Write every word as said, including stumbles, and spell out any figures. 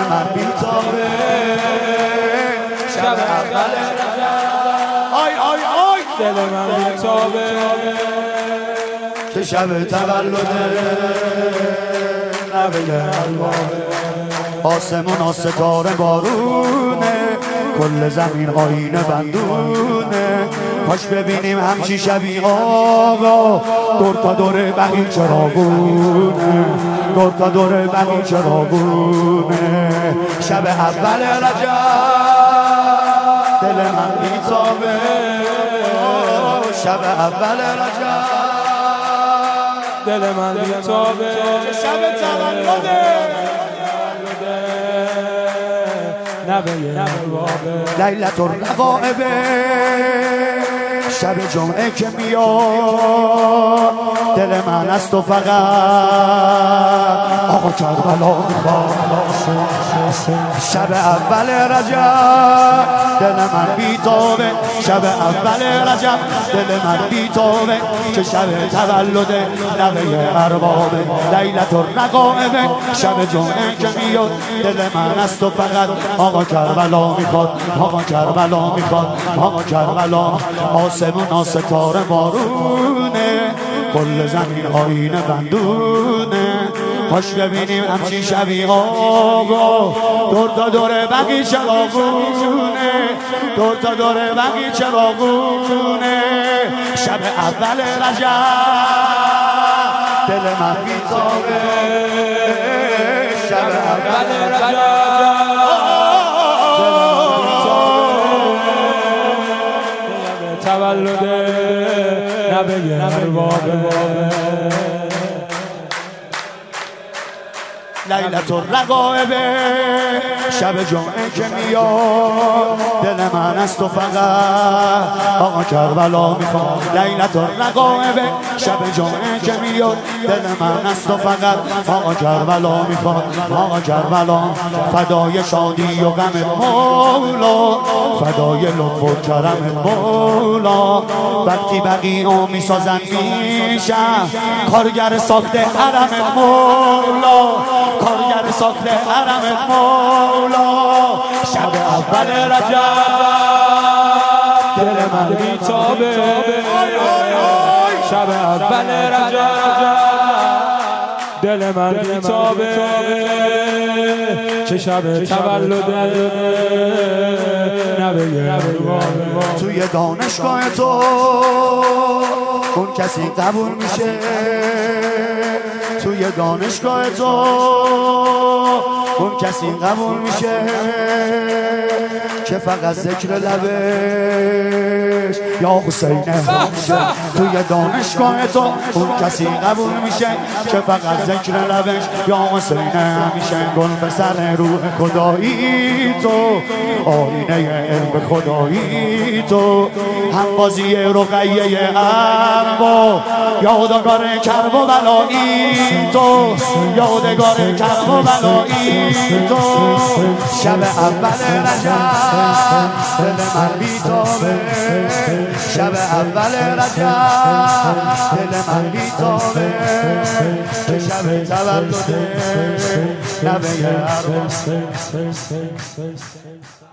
من بیتابه شب اول آی آی آی دل من بیتابه که شب تولده نوه الوابه آسمون و ستاره بارونه کل زمین آینه بندونه کاش ببینیم همچی شبی آقا دور تا دور بقی چراغونه دور تا دور بقی چراغونه شب اول رجب دل من بیتابه شب اول رجب دل من بیتابه شب تولده لیلت الرقائب شب جمعه که میاد دل من است و فقط آقا کربلا میخواد شب اول رجب دل من بیتابه شب اول رجب دل من بیتابه که شب تولد نوه اربابه لیلت الرقائب شب جمعه که میاد دل من است و فقط آقا کربلا میخواد آقا کربلا میخواد آقا کربلا آسمون ستاره بارونه کل زمین آینه بندونه کاش ببینیم همچین شبی آقا دور تا دور بقی چراغونه دور تا دور بقی چراغونه شب اول رجب دل من بیتابه شب اول رجب تولد نوه اربابه لیلت الرقائب شب جمعه که میاد دل من است و فقط آقا کربلا میخواد لیلت الرقائب شب جمعه که میاد دل من است و فقط آقا کربلا میخواد آقا کربلا فدای شادی و غم مولا فدای لطف و کرم مولا وقتی بقیه میسازن میشم کارگر ساخته حرم مولا کارگر ساخته حرم مولا شب اول رجب دل من بیتابه شب اول رجب دل من بیتابه که شب تولد نوه اربابه توی دانشگاه تو اون کسی قبول میشه توی دانشگاه تو اون کسی قبول میشه که فقط ذکر لبش یا حسینه میشه توی دانشگاه تو اون کسی قبول میشه که فقط ذکر لبش یا حسینه میشه گل به سر روح خدایی تو آینه علم خدایی تو همبازی رقیه اربا یادگار کرب و بلایی تو یادگار کرب و بلایی تو شب اول رجب دل من بیتابه شب اول رجب دل من بیتابه که شب تولد نوه اربابه